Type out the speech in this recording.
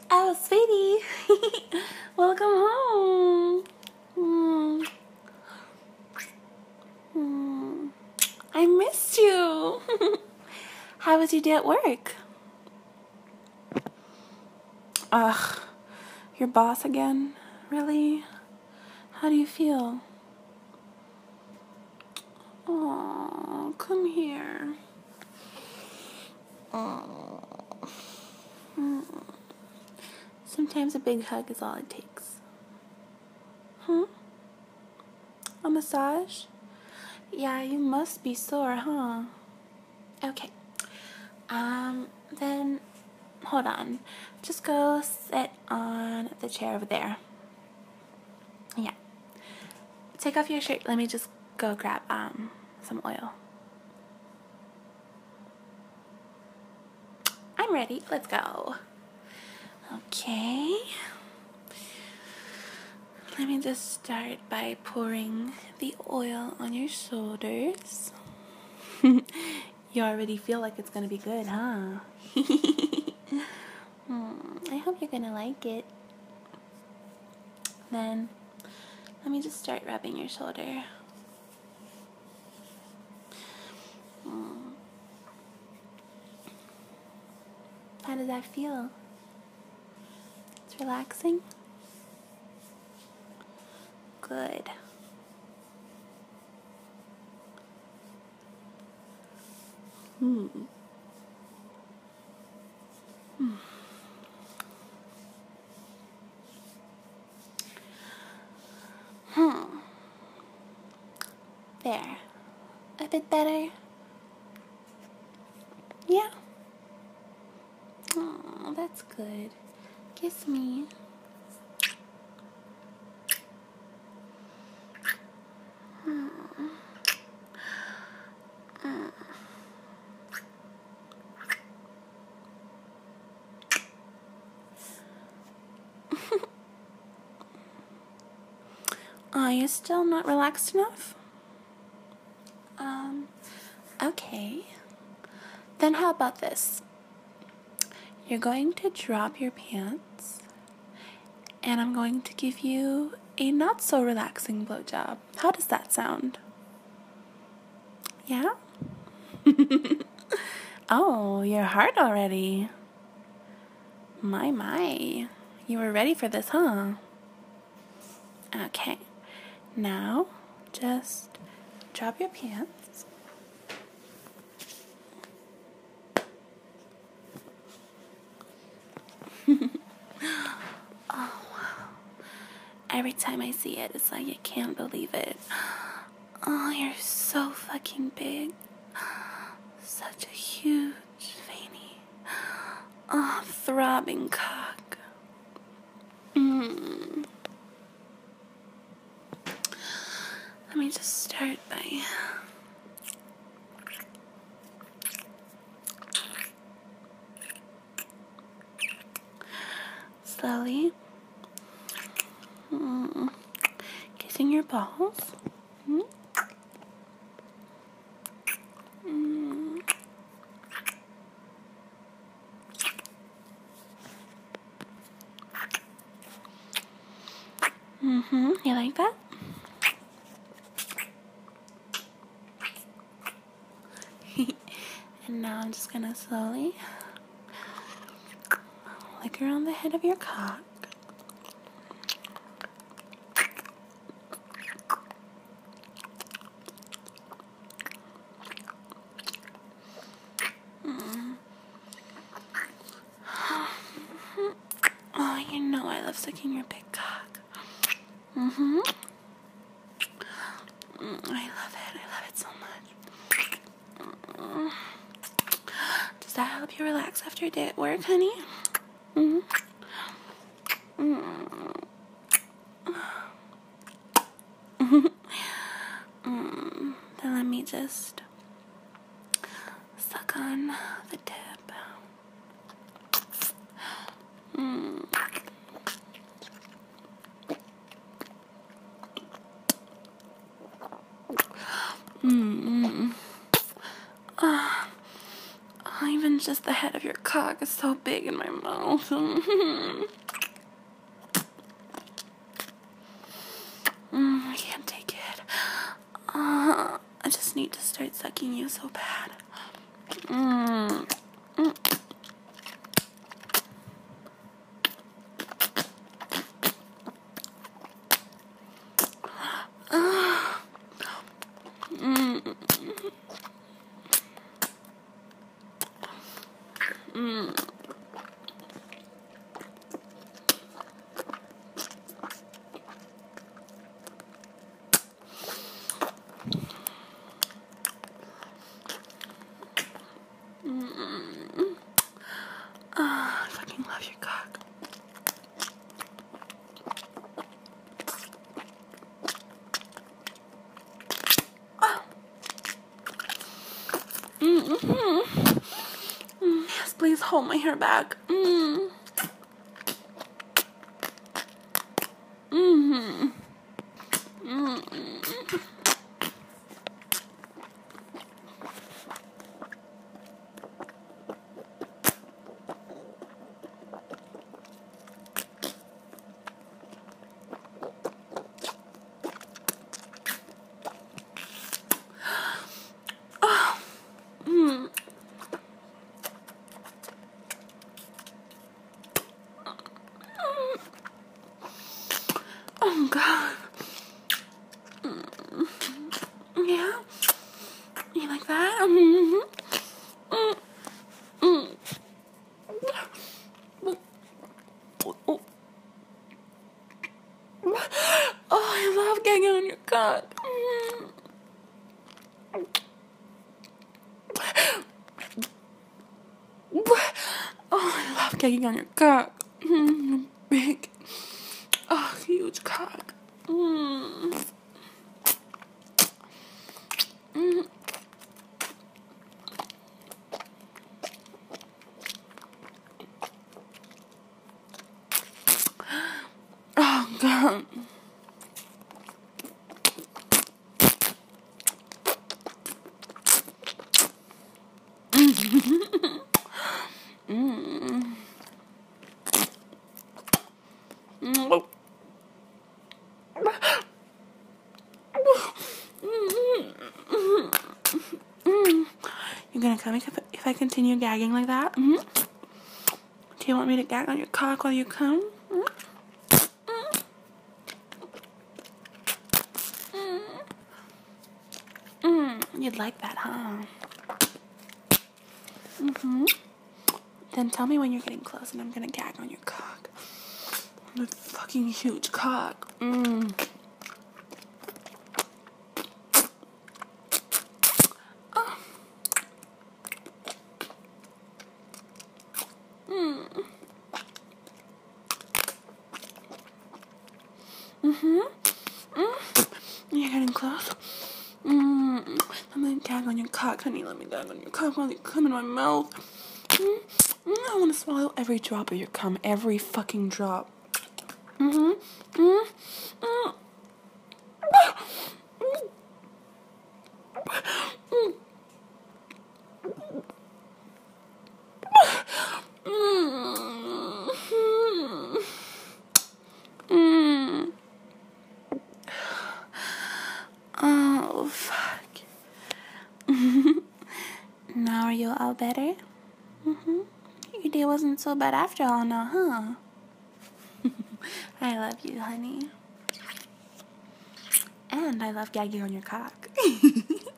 Oh, sweetie. Welcome home. I missed you. How was your day at work? Ugh, your boss again? Really? How do you feel? Oh, come here. Sometimes a big hug is all it takes. A massage? Yeah, you must be sore, huh? Okay. Then hold on. Just go sit on the chair over there. Yeah. Take off your shirt. Let me just go grab some oil. I'm ready. Let's go. Okay. Let me just start by pouring the oil on your shoulders. You already feel like it's gonna be good, huh? I hope you're gonna like it. Then let me just start rubbing your shoulder. How does that feel? It's relaxing? Good. There. A bit better? Yeah? Oh, that's good. Kiss me. Are you still not relaxed enough? Okay. Then how about this? You're going to drop your pants, and I'm going to give you a not so relaxing blowjob. How does that sound? Yeah? Oh, you're hard already. My. You were ready for this, huh? Okay. Now, just drop your pants. Every time I see it, it's like I can't believe it. Oh, you're so fucking big. Such a huge, veiny, throbbing cock. Let me just start by slowly kissing your balls. You like that? And now I'm just gonna slowly lick around the head of your cock. Oh, you know I love sucking your big cock. I love it so much. Does that help you relax after your day at work, honey? Then let me just suck on the tip. I've been It's just the head of your cock is so big in my mouth. I can't take it. I just need to start sucking you so bad. I fucking love your cock. Yes, please hold my hair back. Oh God. Yeah. You like that? Oh, I love getting on your cock. Oh, I love getting on your cock. Big, oh, huge cock. Oh God. You're gonna come if I continue gagging like that? Do you want me to gag on your cock while you come? You'd like that, huh? Then tell me when you're getting close and I'm gonna gag on your cock. The fucking huge cock. You're getting close. I'm gonna gag on your cock, honey. Let me gag on your cock while you come in my mouth. I want to swallow every drop of your cum, every fucking drop. Oh, fuck. Now are you all better? Your day wasn't so bad after all now, huh? I love you, honey. And I love gagging on your cock.